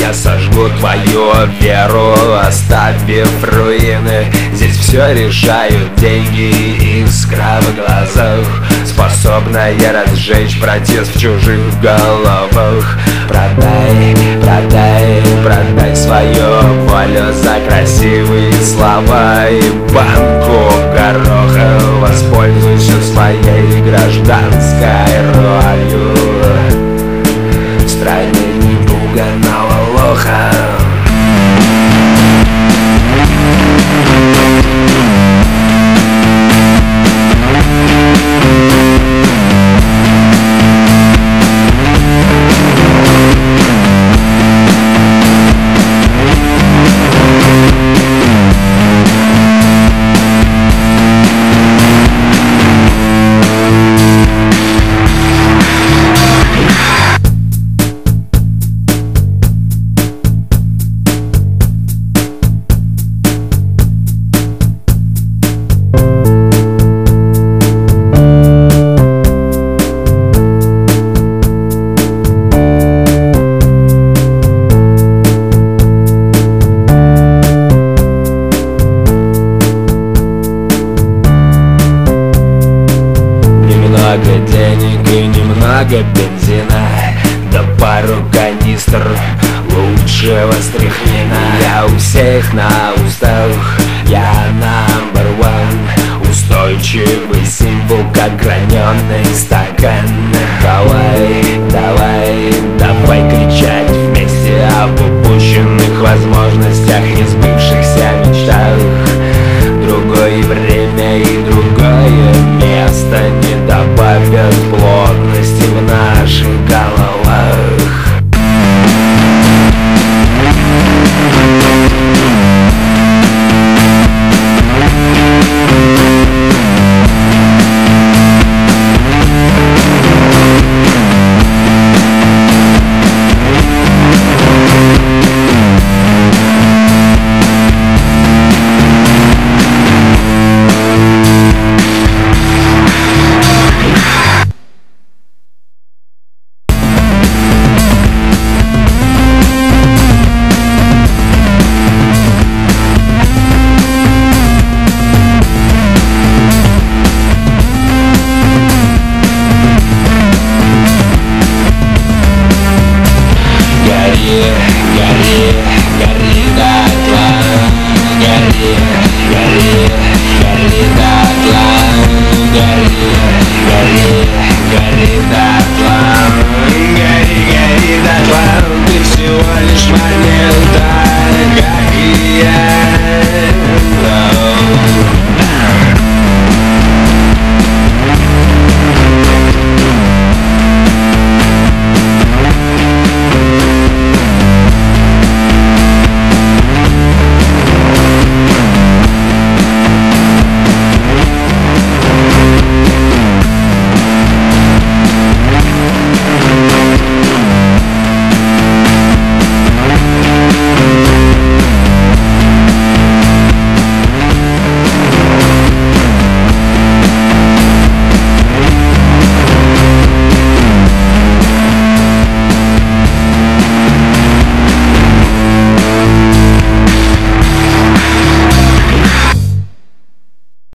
Я сожгу твою веру, оставив руины. Здесь все решают деньги и искра в глазах, способная разжечь протест в чужих головах. Продай, продай, продай свою волю за красивые слова и банку гороха. Воспользуйся своей гражданской ролью в стране непуганого лоха. Немного денег и немного бензина, да пару канистр лучшего стрихнина. Я у всех на устах, я number one, устойчивый символ, как граненый стакан. Давай, давай, давай кричать вместе об упущенных возможностях, не сбывшихся мечтах.